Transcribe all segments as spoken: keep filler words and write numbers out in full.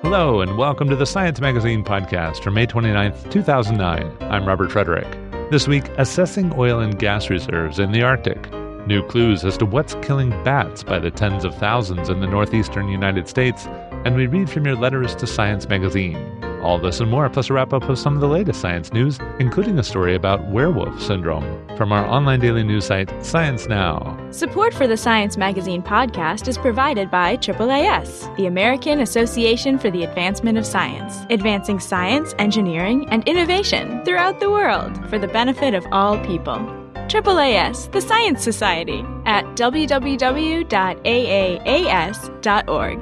Hello, and welcome to the Science Magazine podcast for May twenty-ninth, two thousand nine. I'm Robert Frederick. This week, assessing oil and gas reserves in the Arctic. New clues as to what's killing bats by the tens of thousands in the northeastern United States, and we read from your letters to Science Magazine. All this and more, plus a wrap-up of some of the latest science news, including a story about werewolf syndrome, from our online daily news site, Science Now. Support for the Science Magazine podcast is provided by triple A S, the American Association for the Advancement of Science, advancing science, engineering, and innovation throughout the world for the benefit of all people. triple A S, the Science Society, at w w w dot a a a s dot org.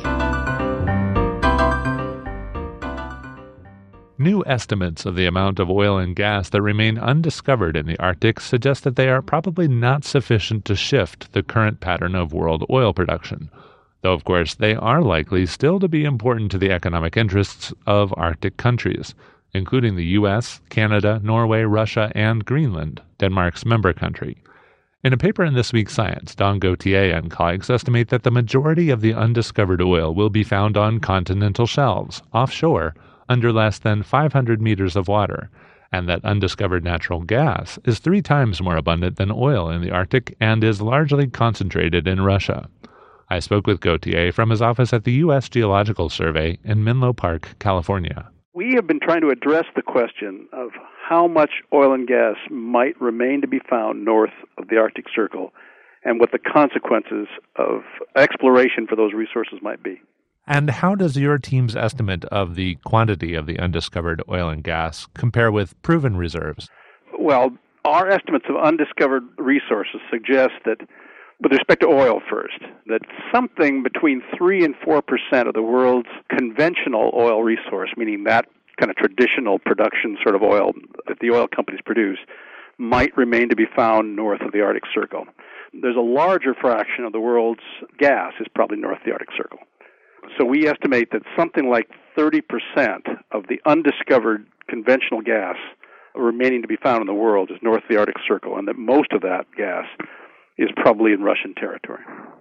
New estimates of the amount of oil and gas that remain undiscovered in the Arctic suggest that they are probably not sufficient to shift the current pattern of world oil production, though of course they are likely still to be important to the economic interests of Arctic countries, including the U S, Canada, Norway, Russia, and Greenland, Denmark's member country. In a paper in this week's Science, Don Gauthier and colleagues estimate that the majority of the undiscovered oil will be found on continental shelves, offshore, under less than five hundred meters of water, and that undiscovered natural gas is three times more abundant than oil in the Arctic and is largely concentrated in Russia. I spoke with Gauthier from his office at the U S Geological Survey in Menlo Park, California. We have been trying to address the question of how much oil and gas might remain to be found north of the Arctic Circle and what the consequences of exploration for those resources might be. And how does your team's estimate of the quantity of the undiscovered oil and gas compare with proven reserves? Well, our estimates of undiscovered resources suggest that, with respect to oil first, that something between three and four percent of the world's conventional oil resource, meaning that kind of traditional production sort of oil that the oil companies produce, might remain to be found north of the Arctic Circle. There's a larger fraction of the world's gas is probably north of the Arctic Circle. So we estimate that something like thirty percent of the undiscovered conventional gas remaining to be found in the world is north of the Arctic Circle, and that most of that gas is probably in Russian territory.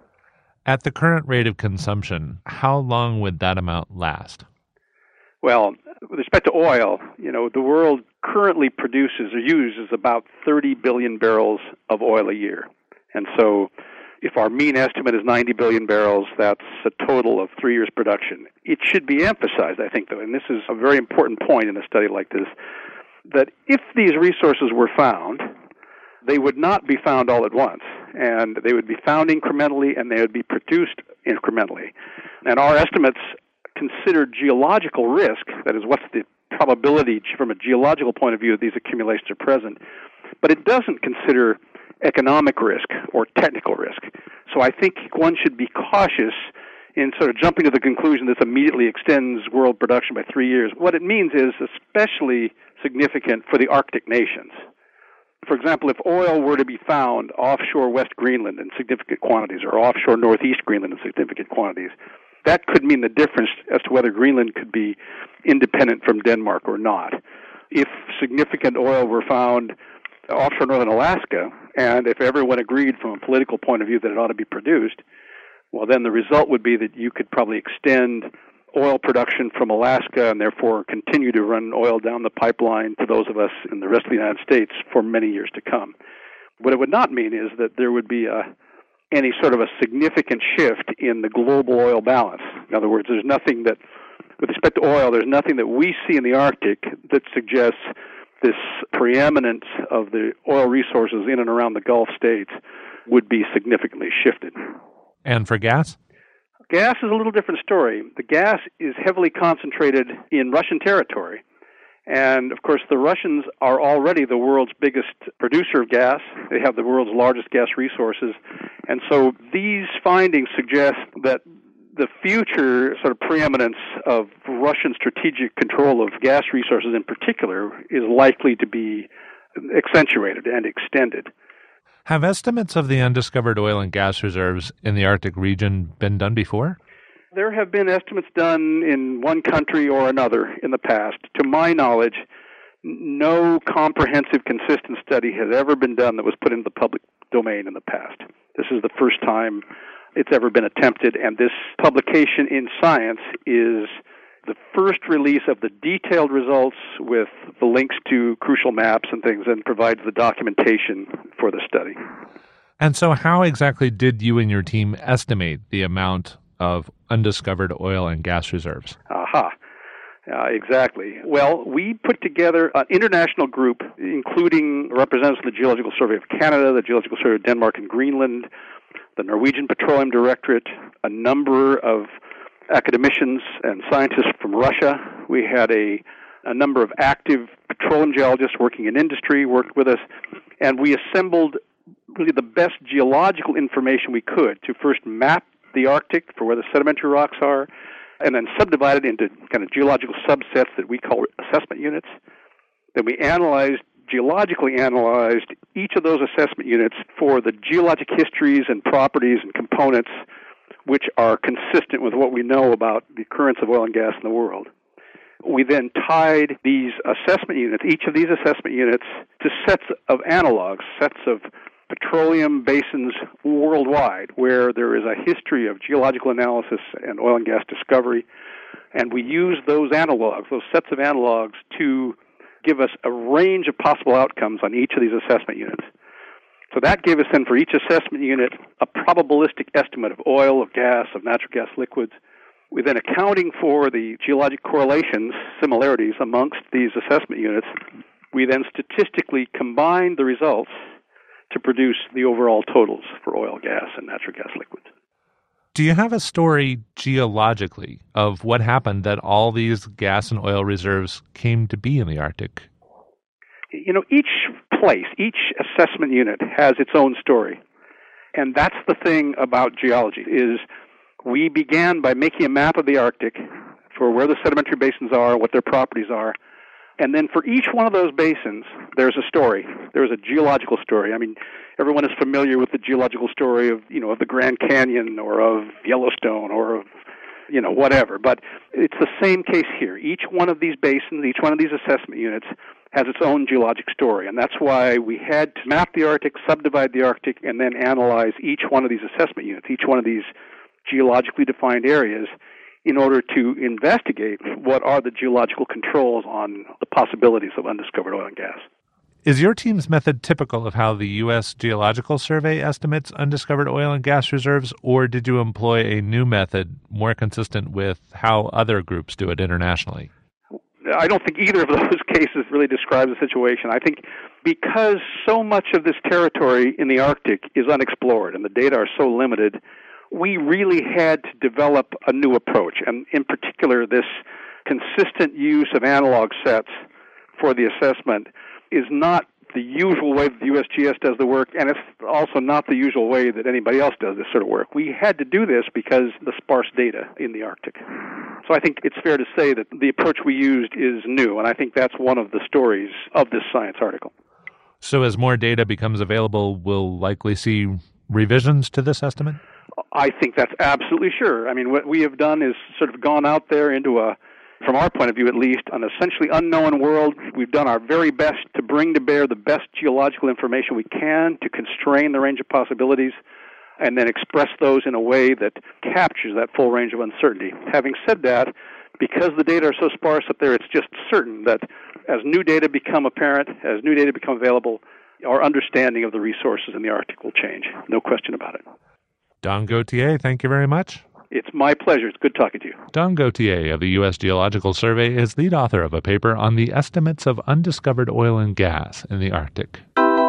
At the current rate of consumption, how long would that amount last? Well, with respect to oil, you know, the world currently produces or uses about thirty billion barrels of oil a year. And so if our mean estimate is ninety billion barrels, that's a total of three years' production. It should be emphasized, I think, though, and this is a very important point in a study like this, that if these resources were found, they would not be found all at once, and they would be found incrementally, and they would be produced incrementally. And our estimates consider geological risk, that is, what's the probability from a geological point of view that these accumulations are present, but it doesn't consider economic risk or technical risk. So I think one should be cautious in sort of jumping to the conclusion this immediately extends world production by three years. What it means is especially significant for the Arctic nations. For example, if oil were to be found offshore West Greenland in significant quantities or offshore Northeast Greenland in significant quantities, that could mean the difference as to whether Greenland could be independent from Denmark or not. If significant oil were found offshore northern Alaska, and if everyone agreed from a political point of view that it ought to be produced, well, then the result would be that you could probably extend oil production from Alaska and therefore continue to run oil down the pipeline to those of us in the rest of the United States for many years to come. What it would not mean is that there would be a, any sort of a significant shift in the global oil balance. In other words, there's nothing that, with respect to oil, there's nothing that we see in the Arctic that suggests this preeminence of the oil resources in and around the Gulf states would be significantly shifted. And for gas? Gas is a little different story. The gas is heavily concentrated in Russian territory. And, of course, the Russians are already the world's biggest producer of gas. They have the world's largest gas resources. And so these findings suggest that the future sort of preeminence of Russian strategic control of gas resources in particular is likely to be accentuated and extended. Have estimates of the undiscovered oil and gas reserves in the Arctic region been done before? There have been estimates done in one country or another in the past. To my knowledge, no comprehensive, consistent study has ever been done that was put into the public domain in the past. This is the first time it's ever been attempted, and this publication in Science is the first release of the detailed results with the links to crucial maps and things, and provides the documentation for the study. And so how exactly did you and your team estimate the amount of undiscovered oil and gas reserves? Aha. Uh, exactly. Well, we put together an international group, including representatives of the Geological Survey of Canada, the Geological Survey of Denmark and Greenland, the Norwegian Petroleum Directorate, a number of academicians and scientists from Russia. We had a, a number of active petroleum geologists working in industry worked with us, and we assembled really the best geological information we could to first map the Arctic for where the sedimentary rocks are, and then subdivide it into kind of geological subsets that we call assessment units. Then we analyzed, geologically analyzed each of those assessment units for the geologic histories and properties and components which are consistent with what we know about the occurrence of oil and gas in the world. We then tied these assessment units, each of these assessment units, to sets of analogs, sets of petroleum basins worldwide where there is a history of geological analysis and oil and gas discovery. And we use those analogs, those sets of analogs, to give us a range of possible outcomes on each of these assessment units. So that gave us then for each assessment unit a probabilistic estimate of oil, of gas, of natural gas liquids. We then, accounting for the geologic correlations, similarities amongst these assessment units, we then statistically combined the results to produce the overall totals for oil, gas, and natural gas liquids. Do you have a story geologically of what happened that all these gas and oil reserves came to be in the Arctic? You know, each place, each assessment unit has its own story. And that's the thing about geology, is we began by making a map of the Arctic for where the sedimentary basins are, what their properties are. And then for each one of those basins, there's a story. There's a geological story. I mean, everyone is familiar with the geological story of, you know, of the Grand Canyon or of Yellowstone or of, you know, whatever. But it's the same case here. Each one of these basins, each one of these assessment units has its own geologic story. And that's why we had to map the Arctic, subdivide the Arctic, and then analyze each one of these assessment units, each one of these geologically defined areas, in order to investigate what are the geological controls on the possibilities of undiscovered oil and gas. Is your team's method typical of how the U S Geological Survey estimates undiscovered oil and gas reserves, or did you employ a new method more consistent with how other groups do it internationally? I don't think either of those cases really describes the situation. I think because so much of this territory in the Arctic is unexplored and the data are so limited, we really had to develop a new approach, and in particular, this consistent use of analog sets for the assessment is not the usual way that the U S G S does the work, and it's also not the usual way that anybody else does this sort of work. We had to do this because of the sparse data in the Arctic. So I think it's fair to say that the approach we used is new, and I think that's one of the stories of this science article. So as more data becomes available, we'll likely see revisions to this estimate? I think that's absolutely sure. I mean, what we have done is sort of gone out there into a, from our point of view at least, an essentially unknown world. We've done our very best to bring to bear the best geological information we can to constrain the range of possibilities and then express those in a way that captures that full range of uncertainty. Having said that, because the data are so sparse up there, it's just certain that as new data become apparent, as new data become available, our understanding of the resources in the Arctic will change. No question about it. Don Gauthier, thank you very much. It's my pleasure. It's good talking to you. Don Gauthier of the U S Geological Survey is lead author of a paper on the estimates of undiscovered oil and gas in the Arctic.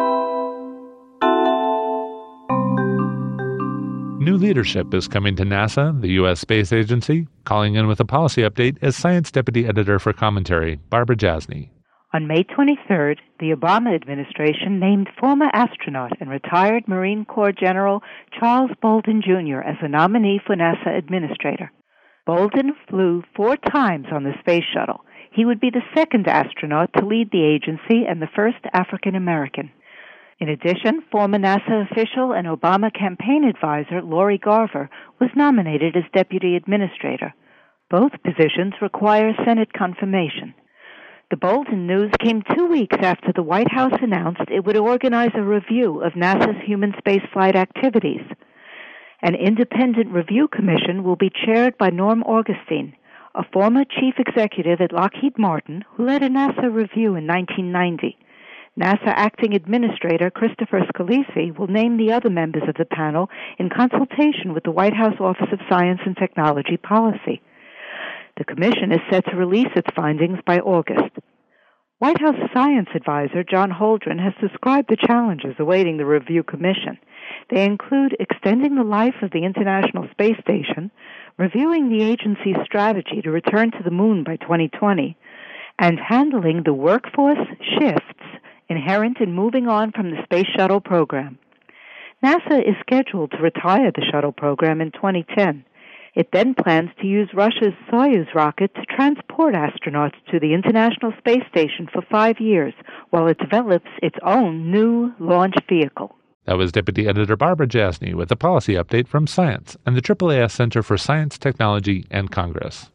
New leadership is coming to NASA, the U S Space Agency. Calling in with a policy update is Science Deputy Editor for Commentary, Barbara Jasny. On May twenty-third, the Obama administration named former astronaut and retired Marine Corps General Charles Bolden, Junior as the nominee for NASA administrator. Bolden flew four times on the space shuttle. He would be the second astronaut to lead the agency and the first African American. In addition, former NASA official and Obama campaign advisor Lori Garver was nominated as deputy administrator. Both positions require Senate confirmation. The Bolden news came two weeks after the White House announced it would organize a review of NASA's human spaceflight activities. An independent review commission will be chaired by Norm Augustine, a former chief executive at Lockheed Martin who led a NASA review in nineteen ninety. NASA Acting Administrator Christopher Scalise will name the other members of the panel in consultation with the White House Office of Science and Technology Policy. The commission is set to release its findings by August. White House Science Advisor John Holdren has described the challenges awaiting the review commission. They include extending the life of the International Space Station, reviewing the agency's strategy to return to the moon by twenty twenty, and handling the workforce shifts inherent in moving on from the Space Shuttle program. NASA is scheduled to retire the shuttle program in twenty ten. It then plans to use Russia's Soyuz rocket to transport astronauts to the International Space Station for five years while it develops its own new launch vehicle. That was Deputy Editor Barbara Jasny with a policy update from Science and the triple A S Center for Science, Technology, and Congress.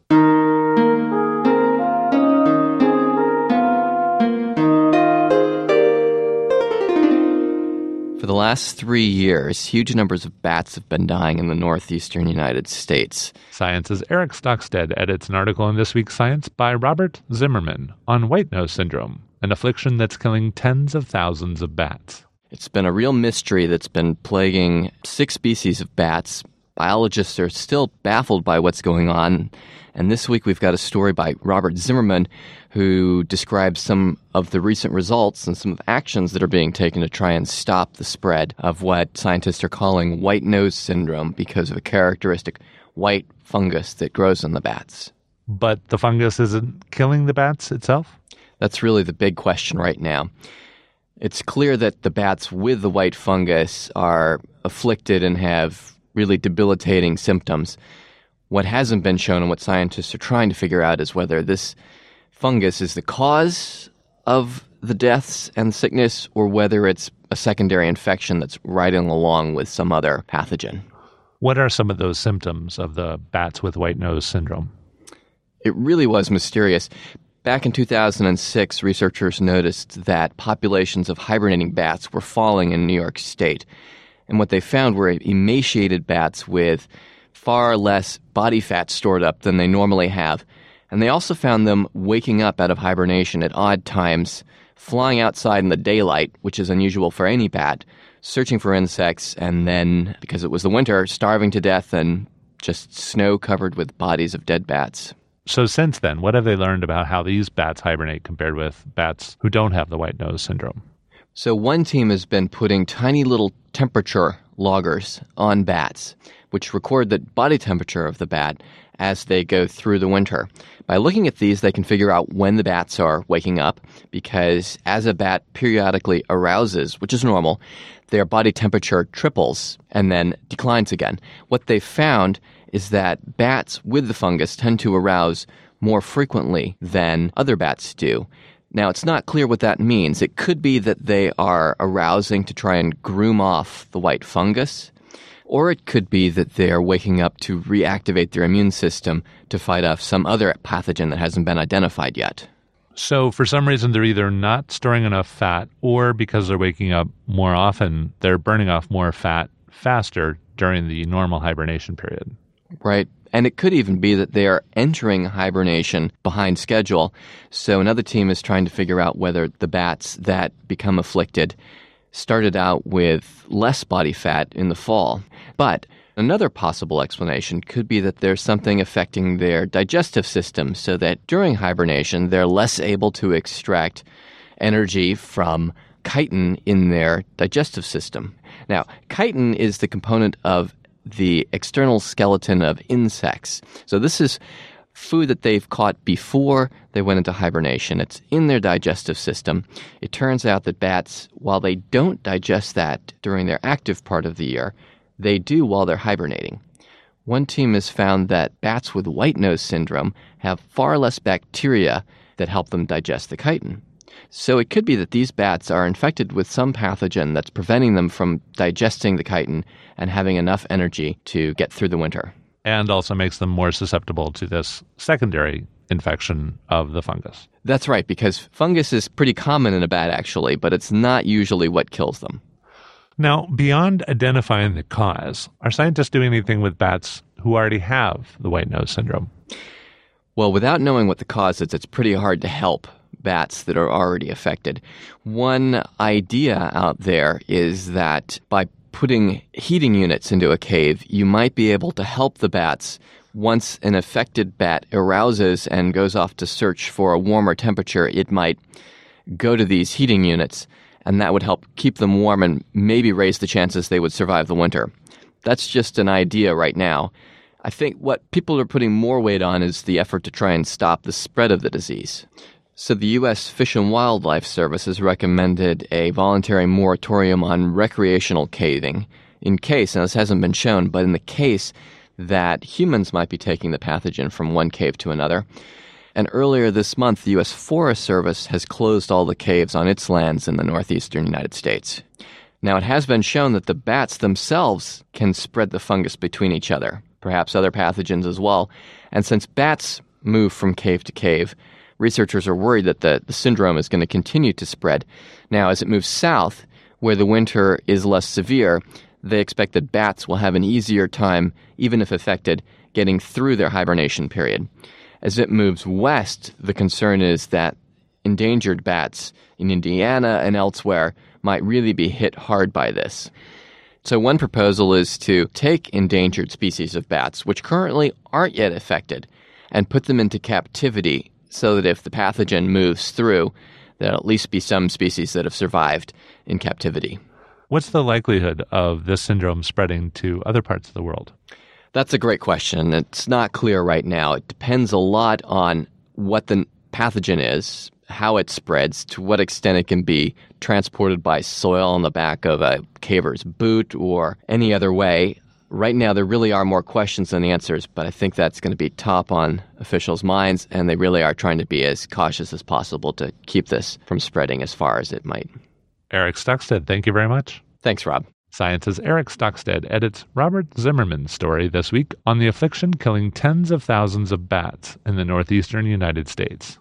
For the last three years, huge numbers of bats have been dying in the northeastern United States. Science's Eric Stockstead edits an article in this week's Science by Robert Zimmerman on white nose syndrome, an affliction that's killing tens of thousands of bats. It's been a real mystery that's been plaguing six species of bats. Biologists are still baffled by what's going on. And this week we've got a story by Robert Zimmerman who describes some of the recent results and some of the actions that are being taken to try and stop the spread of what scientists are calling white nose syndrome because of a characteristic white fungus that grows in the bats. But the fungus isn't killing the bats itself? That's really the big question right now. It's clear that the bats with the white fungus are afflicted and have really debilitating symptoms. What hasn't been shown and what scientists are trying to figure out is whether this fungus is the cause of the deaths and sickness or whether it's a secondary infection that's riding along with some other pathogen. What are some of those symptoms of the bats with white nose syndrome? It really was mysterious. Back in two thousand six, researchers noticed that populations of hibernating bats were falling in New York State. And what they found were emaciated bats with far less body fat stored up than they normally have. And they also found them waking up out of hibernation at odd times, flying outside in the daylight, which is unusual for any bat, searching for insects, and then, because it was the winter, starving to death and just snow covered with bodies of dead bats. So since then, what have they learned about how these bats hibernate compared with bats who don't have the white nose syndrome? So one team has been putting tiny little temperature loggers on bats, which record the body temperature of the bat as they go through the winter. By looking at these, they can figure out when the bats are waking up, because as a bat periodically arouses, which is normal, their body temperature triples and then declines again. What they found is that bats with the fungus tend to arouse more frequently than other bats do. Now, it's not clear what that means. It could be that they are arousing to try and groom off the white fungus, or it could be that they are waking up to reactivate their immune system to fight off some other pathogen that hasn't been identified yet. So for some reason, they're either not storing enough fat, or because they're waking up more often, they're burning off more fat faster during the normal hibernation period. Right. And it could even be that they are entering hibernation behind schedule. So another team is trying to figure out whether the bats that become afflicted started out with less body fat in the fall. But another possible explanation could be that there's something affecting their digestive system so that during hibernation, they're less able to extract energy from chitin in their digestive system. Now, chitin is the component of the external skeleton of insects. So this is food that they've caught before they went into hibernation. It's in their digestive system. It turns out that bats, while they don't digest that during their active part of the year, they do while they're hibernating. One team has found that bats with white nose syndrome have far less bacteria that help them digest the chitin. So it could be that these bats are infected with some pathogen that's preventing them from digesting the chitin and having enough energy to get through the winter. And also makes them more susceptible to this secondary infection of the fungus. That's right, because fungus is pretty common in a bat, actually, but it's not usually what kills them. Now, beyond identifying the cause, are scientists doing anything with bats who already have the white nose syndrome? Well, without knowing what the cause is, it's pretty hard to help bats that are already affected. One idea out there is that by putting heating units into a cave, you might be able to help the bats once an affected bat arouses and goes off to search for a warmer temperature. It might go to these heating units, and that would help keep them warm and maybe raise the chances they would survive the winter. That's just an idea right now. I think what people are putting more weight on is the effort to try and stop the spread of the disease. So the U S Fish and Wildlife Service has recommended a voluntary moratorium on recreational caving in case, and this hasn't been shown, but in the case that humans might be taking the pathogen from one cave to another. And earlier this month, the U S Forest Service has closed all the caves on its lands in the northeastern United States. Now, it has been shown that the bats themselves can spread the fungus between each other, perhaps other pathogens as well. And since bats move from cave to cave, researchers are worried that the, the syndrome is going to continue to spread. Now, as it moves south, where the winter is less severe, they expect that bats will have an easier time, even if affected, getting through their hibernation period. As it moves west, the concern is that endangered bats in Indiana and elsewhere might really be hit hard by this. So one proposal is to take endangered species of bats, which currently aren't yet affected, and put them into captivity so that if the pathogen moves through, there'll at least be some species that have survived in captivity. What's the likelihood of this syndrome spreading to other parts of the world? That's a great question. It's not clear right now. It depends a lot on what the pathogen is, how it spreads, to what extent it can be transported by soil on the back of a caver's boot or any other way. Right now, there really are more questions than answers, but I think that's going to be top on officials' minds, and they really are trying to be as cautious as possible to keep this from spreading as far as it might. Eric Stuckstead, thank you very much. Thanks, Rob. Science's Eric Stuckstead edits Robert Zimmerman's story this week on the affliction killing tens of thousands of bats in the northeastern United States.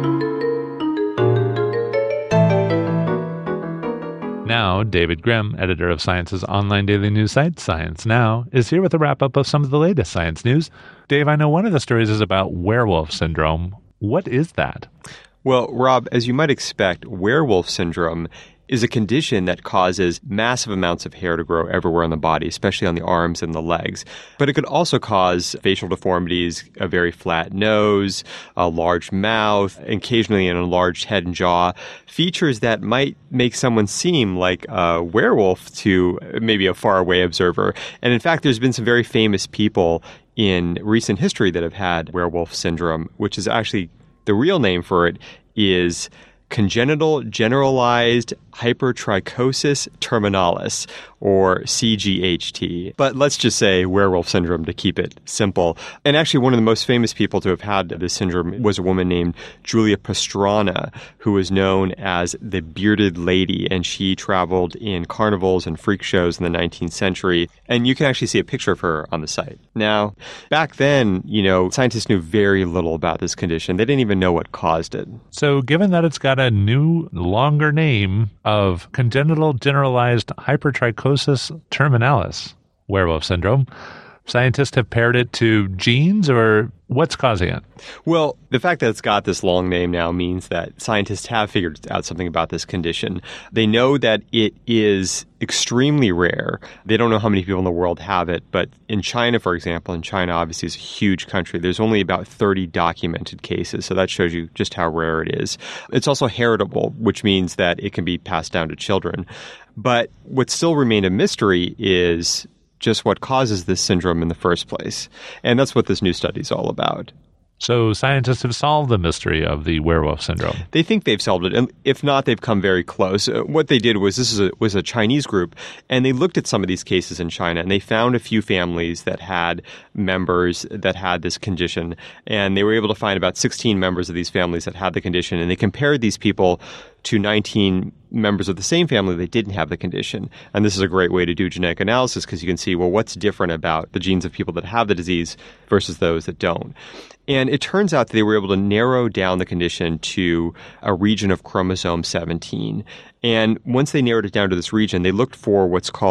Now, David Grimm, editor of Science's online daily news site, Science Now, is here with a wrap-up of some of the latest science news. Dave, I know one of the stories is about werewolf syndrome. What is that? Well, Rob, as you might expect, werewolf syndrome is a condition that causes massive amounts of hair to grow everywhere on the body, especially on the arms and the legs. But it could also cause facial deformities, a very flat nose, a large mouth, occasionally an enlarged head and jaw, features that might make someone seem like a werewolf to maybe a faraway observer. And in fact, there's been some very famous people in recent history that have had werewolf syndrome, which is actually the real name for it is congenital generalized hypertrichosis terminalis, or C G H T. But let's just say werewolf syndrome to keep it simple. And actually, one of the most famous people to have had this syndrome was a woman named Julia Pastrana, who was known as the Bearded Lady, and she traveled in carnivals and freak shows in the nineteenth century. And you can actually see a picture of her on the site. Now, back then, you know, scientists knew very little about this condition. They didn't even know what caused it. So given that it's got a new, longer name of congenital generalized hypertrichosis terminalis, werewolf syndrome, scientists have paired it to genes, or what's causing it? Well, the fact that it's got this long name now means that scientists have figured out something about this condition. They know that it is extremely rare. They don't know how many people in the world have it, but in China, for example, and China obviously is a huge country, there's only about thirty documented cases, so that shows you just how rare it is. It's also heritable, which means that it can be passed down to children. But what still remained a mystery is just what causes this syndrome in the first place. And that's what this new study is all about. So scientists have solved the mystery of the werewolf syndrome. They think they've solved it. And if not, they've come very close. Uh, what they did was, this is a, was a Chinese group, and they looked at some of these cases in China, and they found a few families that had members that had this condition. And they were able to find about sixteen members of these families that had the condition. And they compared these people to nineteen members of the same family that didn't have the condition. And this is a great way to do genetic analysis, because you can see, well, what's different about the genes of people that have the disease versus those that don't. And it turns out that they were able to narrow down the condition to a region of chromosome seventeen. And once they narrowed it down to this region, they looked for what's called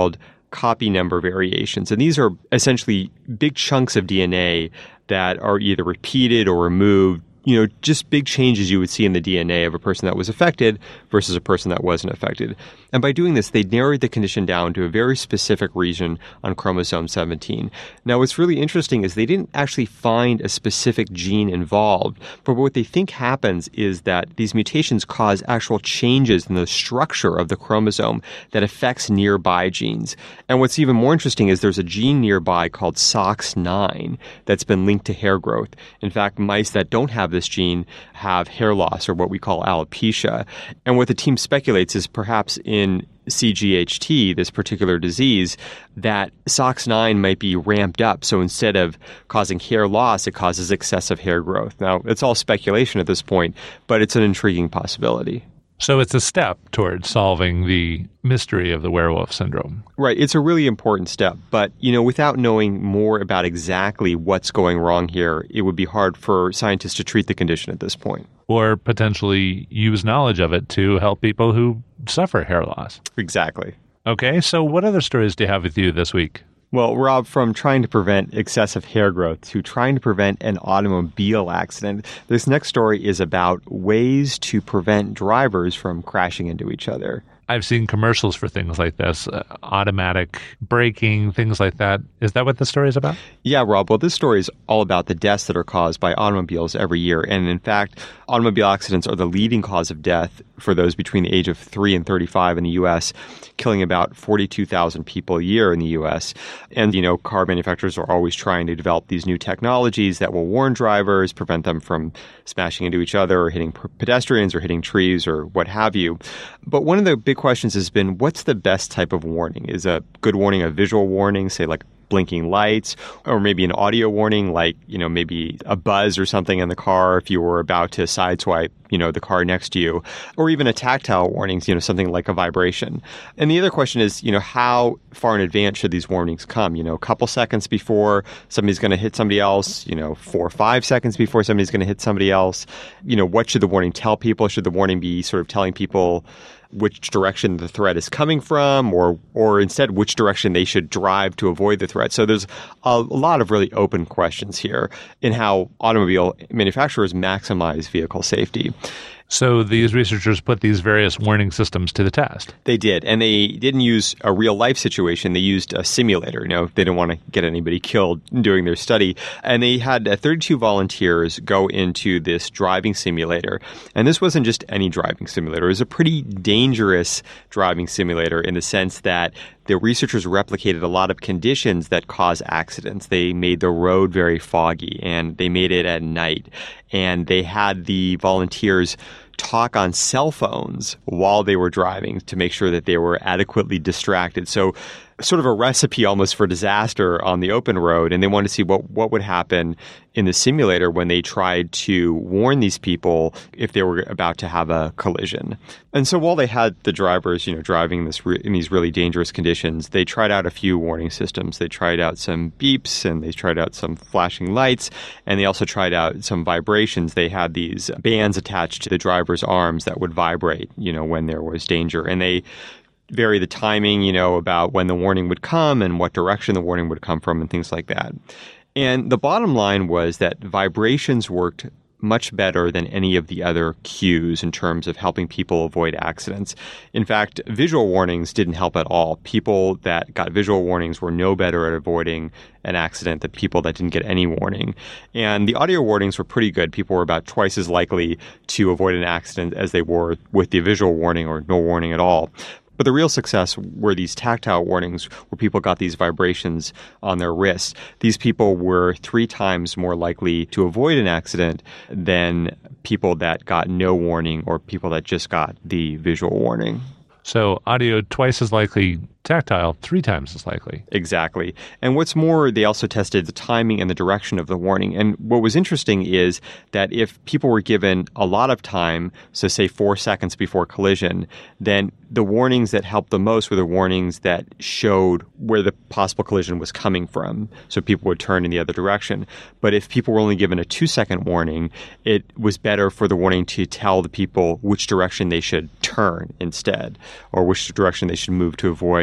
copy number variations. And these are essentially big chunks of D N A that are either repeated or removed, you know, just big changes you would see in the D N A of a person that was affected versus a person that wasn't affected. And by doing this, they narrowed the condition down to a very specific region on chromosome seventeen. Now, what's really interesting is they didn't actually find a specific gene involved, but what they think happens is that these mutations cause actual changes in the structure of the chromosome that affects nearby genes. And what's even more interesting is there's a gene nearby called S O X nine that's been linked to hair growth. In fact, mice that don't have this gene have hair loss, or what we call alopecia. And what the team speculates is perhaps in C G H T, this particular disease, that S O X nine might be ramped up. So instead of causing hair loss, it causes excessive hair growth. Now, it's all speculation at this point, but it's an intriguing possibility. So it's a step towards solving the mystery of the werewolf syndrome. Right. It's a really important step. But, you know, without knowing more about exactly what's going wrong here, it would be hard for scientists to treat the condition at this point. Or potentially use knowledge of it to help people who suffer hair loss. Exactly. Okay, so what other stories do you have with you this week? Well, Rob, from trying to prevent excessive hair growth to trying to prevent an automobile accident, this next story is about ways to prevent drivers from crashing into each other. I've seen commercials for things like this, uh, automatic braking, things like that. Is that what the story is about? Yeah, Rob. Well, this story is all about the deaths that are caused by automobiles every year. And in fact, automobile accidents are the leading cause of death for those between the age of three and thirty-five in the U S, killing about forty-two thousand people a year in the U S. And, you know, car manufacturers are always trying to develop these new technologies that will warn drivers, prevent them from smashing into each other or hitting pedestrians or hitting trees or what have you. But one of the big questions has been, what's the best type of warning? Is a good warning a visual warning, say like blinking lights, or maybe an audio warning, like, you know, maybe a buzz or something in the car if you were about to sideswipe, you know, the car next to you, or even a tactile warning, you know, something like a vibration. And the other question is, you know, how far in advance should these warnings come? You know, a couple seconds before somebody's going to hit somebody else, you know, four or five seconds before somebody's going to hit somebody else. You know, what should the warning tell people? Should the warning be sort of telling people which direction the threat is coming from, or or instead which direction they should drive to avoid the threat? So there's a, a lot of really open questions here in how automobile manufacturers maximize vehicle safety. So these researchers put these various warning systems to the test. They did, and they didn't use a real-life situation. They used a simulator. You know, they didn't want to get anybody killed during their study. And they had uh, thirty-two volunteers go into this driving simulator. And this wasn't just any driving simulator. It was a pretty dangerous driving simulator in the sense that the researchers replicated a lot of conditions that cause accidents. They made the road very foggy, and they made it at night. And they had the volunteers talk on cell phones while they were driving to make sure that they were adequately distracted. So sort of a recipe almost for disaster on the open road. And they wanted to see what, what would happen in the simulator when they tried to warn these people if they were about to have a collision. And so while they had the drivers, you know, driving this re- in these really dangerous conditions, they tried out a few warning systems. They tried out some beeps, and they tried out some flashing lights, and they also tried out some vibrations. They had these bands attached to the driver's arms that would vibrate, you know, when there was danger. And they vary the timing, you know, about when the warning would come and what direction the warning would come from and things like that. And the bottom line was that vibrations worked much better than any of the other cues in terms of helping people avoid accidents. In fact, visual warnings didn't help at all. People that got visual warnings were no better at avoiding an accident than people that didn't get any warning. And the audio warnings were pretty good. People were about twice as likely to avoid an accident as they were with the visual warning or no warning at all. But the real success were these tactile warnings where people got these vibrations on their wrists. These people were three times more likely to avoid an accident than people that got no warning or people that just got the visual warning. So audio twice as likely, tactile three times as likely. Exactly. And what's more, they also tested the timing and the direction of the warning. And what was interesting is that if people were given a lot of time, so say four seconds before collision, then the warnings that helped the most were the warnings that showed where the possible collision was coming from. So people would turn in the other direction. But if people were only given a two-second warning, it was better for the warning to tell the people which direction they should turn instead, or which direction they should move to avoid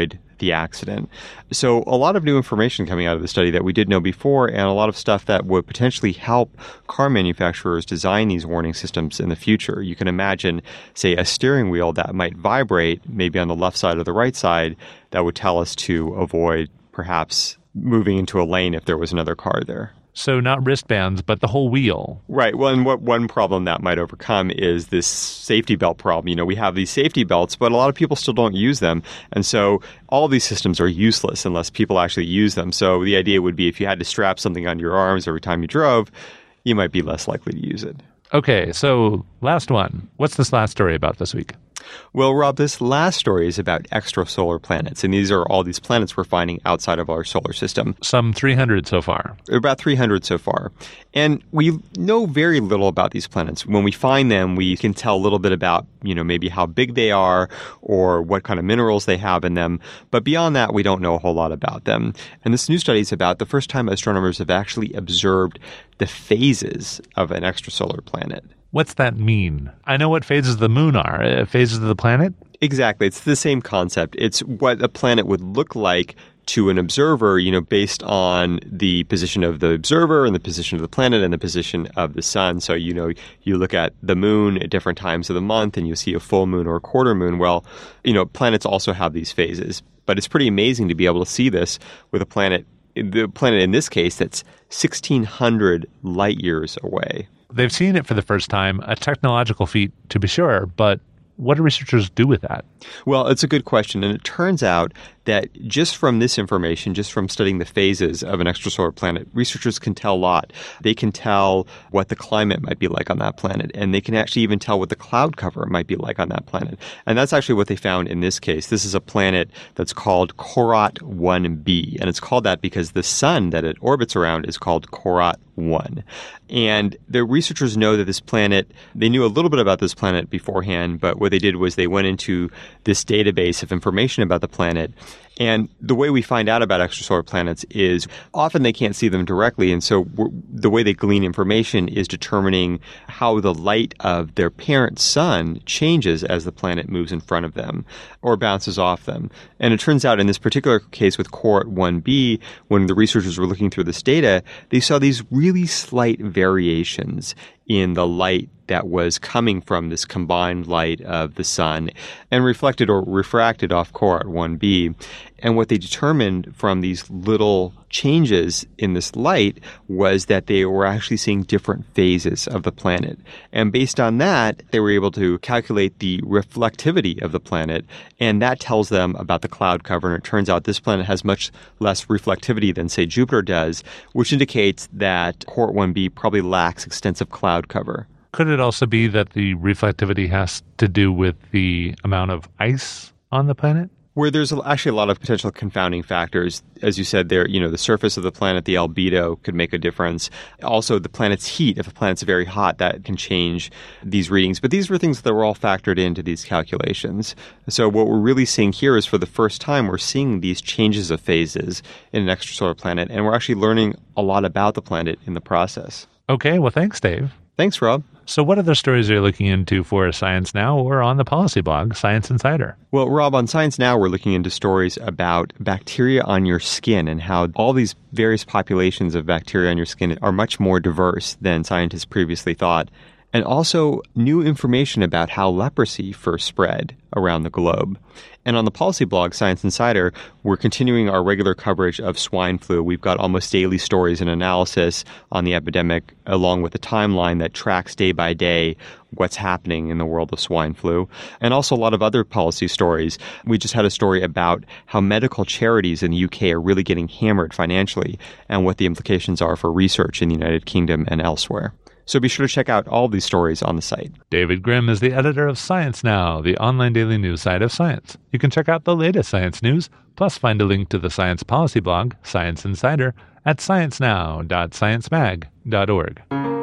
avoid the accident. So a lot of new information coming out of the study that we did know before, and a lot of stuff that would potentially help car manufacturers design these warning systems in the future. You can imagine, say, a steering wheel that might vibrate maybe on the left side or the right side that would tell us to avoid perhaps moving into a lane if there was another car there. So not wristbands, but the whole wheel. Right. Well, and what one problem that might overcome is this safety belt problem. You know, we have these safety belts, but a lot of people still don't use them. And so all of these systems are useless unless people actually use them. So the idea would be if you had to strap something on your arms every time you drove, you might be less likely to use it. Okay, so last one. What's this last story about this week? Well, Rob, this last story is about extrasolar planets, and these are all these planets we're finding outside of our solar system. Some three hundred so far. About three hundred so far. And we know very little about these planets. When we find them, we can tell a little bit about, you know, maybe how big they are or what kind of minerals they have in them. But beyond that, we don't know a whole lot about them. And this new study is about the first time astronomers have actually observed the phases of an extrasolar planet. What's that mean? I know what phases of the moon are. Uh, phases of the planet? Exactly. It's the same concept. It's what a planet would look like to an observer, you know, based on the position of the observer and the position of the planet and the position of the sun. So, you know, you look at the moon at different times of the month and you see a full moon or a quarter moon. Well, you know, planets also have these phases. But it's pretty amazing to be able to see this with a planet, the planet in this case, that's sixteen hundred light years away. They've seen it for the first time, a technological feat to be sure, but what do researchers do with that? Well, it's a good question, and it turns out that just from this information, just from studying the phases of an extrasolar planet, researchers can tell a lot. They can tell what the climate might be like on that planet, and they can actually even tell what the cloud cover might be like on that planet. And that's actually what they found in this case. This is a planet that's called Khorrat one b, and it's called that because the sun that it orbits around is called Khorrat one. And the researchers know that this planet, they knew a little bit about this planet beforehand, but what they did was they went into this database of information about the planet. And the way we find out about extrasolar planets is often they can't see them directly. And so the way they glean information is determining how the light of their parent sun changes as the planet moves in front of them or bounces off them. And it turns out in this particular case with Khorrat one b, when the researchers were looking through this data, they saw these really slight variations in the light that was coming from this combined light of the sun and reflected or refracted off Khorrat one b. And what they determined from these little changes in this light was that they were actually seeing different phases of the planet. And based on that, they were able to calculate the reflectivity of the planet, and that tells them about the cloud cover. And it turns out this planet has much less reflectivity than, say, Jupiter does, which indicates that Khorrat one b probably lacks extensive cloud cover. Could it also be that the reflectivity has to do with the amount of ice on the planet? Where there's actually a lot of potential confounding factors. As you said there, you know, the surface of the planet, the albedo could make a difference. Also, the planet's heat. If a planet's very hot, that can change these readings. But these were things that were all factored into these calculations. So what we're really seeing here is for the first time, we're seeing these changes of phases in an extrasolar planet, and we're actually learning a lot about the planet in the process. Okay, well, thanks, Dave. Thanks, Rob. So what other stories are you looking into for Science Now or on the policy blog, Science Insider? Well, Rob, on Science Now, we're looking into stories about bacteria on your skin and how all these various populations of bacteria on your skin are much more diverse than scientists previously thought. And also new information about how leprosy first spread around the globe. And on the policy blog, Science Insider, we're continuing our regular coverage of swine flu. We've got almost daily stories and analysis on the epidemic, along with a timeline that tracks day by day what's happening in the world of swine flu. And also a lot of other policy stories. We just had a story about how medical charities in the U K are really getting hammered financially and what the implications are for research in the United Kingdom and elsewhere. So be sure to check out all these stories on the site. David Grimm is the editor of Science Now, the online daily news site of science. You can check out the latest science news, plus find a link to the science policy blog, Science Insider, at science now dot science mag dot org.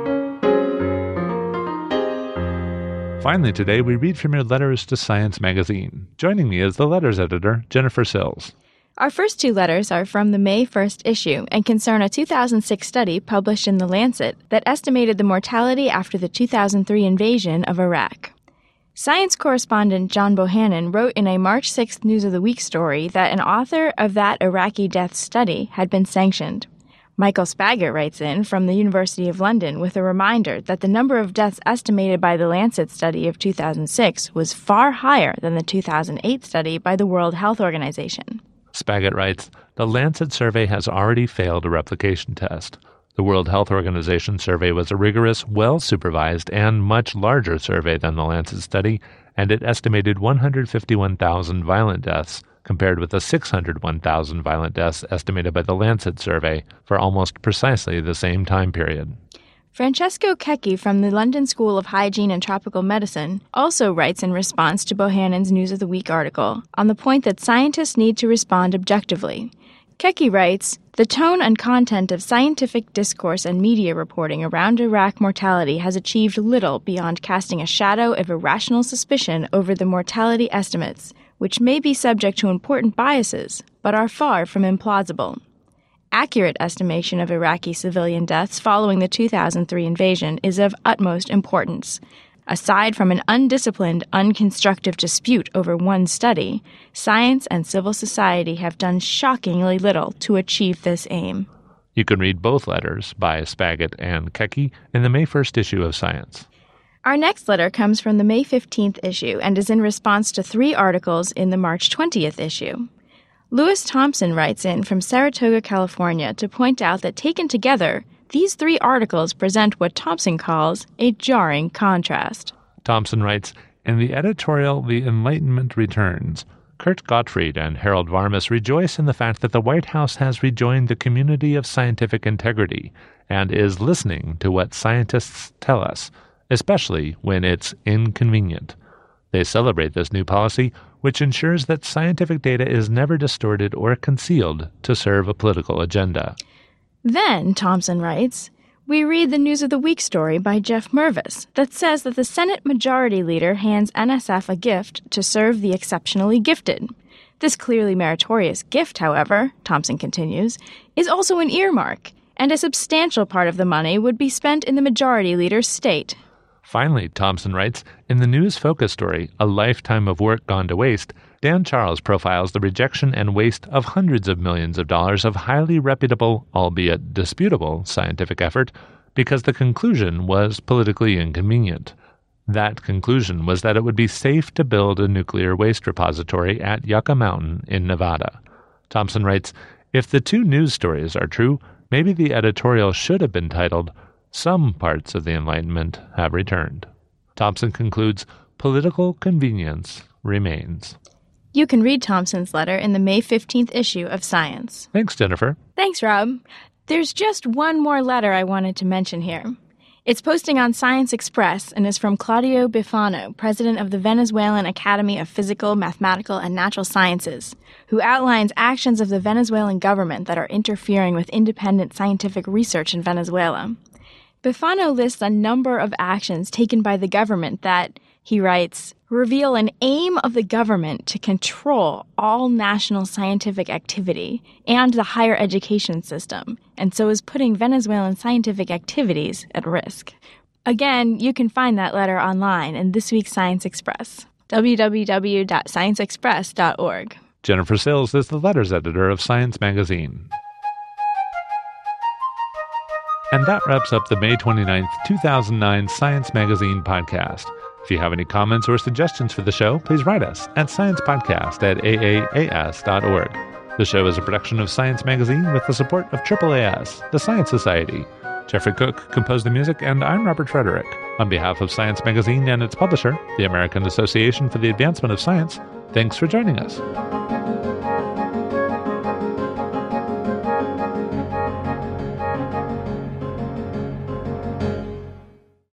Finally today, we read from your letters to Science Magazine. Joining me is the letters editor, Jennifer Sills. Our first two letters are from the May first issue and concern a two thousand six study published in The Lancet that estimated the mortality after the two thousand three invasion of Iraq. Science correspondent John Bohannon wrote in a March sixth News of the Week story that an author of that Iraqi death study had been sanctioned. Michael Spaggett writes in from the University of London with a reminder that the number of deaths estimated by the Lancet study of two thousand six was far higher than the two thousand eight study by the World Health Organization. Spaggett writes, "The Lancet survey has already failed a replication test. The World Health Organization survey was a rigorous, well-supervised, and much larger survey than the Lancet study, and it estimated one hundred fifty-one thousand violent deaths, compared with the six hundred one thousand violent deaths estimated by the Lancet survey for almost precisely the same time period." Francesco Checchi from the London School of Hygiene and Tropical Medicine also writes in response to Bohannon's News of the Week article on the point that scientists need to respond objectively. Checchi writes, "The tone and content of scientific discourse and media reporting around Iraq mortality has achieved little beyond casting a shadow of irrational suspicion over the mortality estimates, which may be subject to important biases, but are far from implausible. Accurate estimation of Iraqi civilian deaths following the two thousand three invasion is of utmost importance. Aside from an undisciplined, unconstructive dispute over one study, science and civil society have done shockingly little to achieve this aim." You can read both letters by Spaggett and Checchi in the May first issue of Science. Our next letter comes from the May fifteenth issue and is in response to three articles in the March twentieth issue. Lewis Thompson writes in from Saratoga, California, to point out that taken together, these three articles present what Thompson calls a jarring contrast. Thompson writes, "In the editorial The Enlightenment Returns, Kurt Gottfried and Harold Varmus rejoice in the fact that the White House has rejoined the community of scientific integrity and is listening to what scientists tell us, especially when it's inconvenient. They celebrate this new policy, which ensures that scientific data is never distorted or concealed to serve a political agenda." Then, Thompson writes, we read the News of the Week story by Jeff Mervis that says that the Senate Majority Leader hands N S F a gift to serve the exceptionally gifted. This clearly meritorious gift, however, Thompson continues, is also an earmark, and a substantial part of the money would be spent in the Majority Leader's state. Finally, Thompson writes, in the News Focus story, A Lifetime of Work Gone to Waste, Dan Charles profiles the rejection and waste of hundreds of millions of dollars of highly reputable, albeit disputable, scientific effort because the conclusion was politically inconvenient. That conclusion was that it would be safe to build a nuclear waste repository at Yucca Mountain in Nevada. Thompson writes, if the two news stories are true, maybe the editorial should have been titled, Some Parts of the Enlightenment Have Returned. Thompson concludes, political convenience remains. You can read Thompson's letter in the May fifteenth issue of Science. Thanks, Jennifer. Thanks, Rob. There's just one more letter I wanted to mention here. It's posting on Science Express and is from Claudio Bifano, president of the Venezuelan Academy of Physical, Mathematical, and Natural Sciences, who outlines actions of the Venezuelan government that are interfering with independent scientific research in Venezuela. Bifano lists a number of actions taken by the government that, he writes, reveal an aim of the government to control all national scientific activity and the higher education system, and so is putting Venezuelan scientific activities at risk. Again, you can find that letter online in this week's Science Express, w w w dot science express dot org. Jennifer Sills is the letters editor of Science Magazine. And that wraps up the May twenty-ninth, two thousand nine Science Magazine podcast. If you have any comments or suggestions for the show, please write us at sciencepodcast at a a a s dot org. The show is a production of Science Magazine with the support of triple A S, the Science Society. Jeffrey Cook composed the music, and I'm Robert Frederick. On behalf of Science Magazine and its publisher, the American Association for the Advancement of Science, thanks for joining us.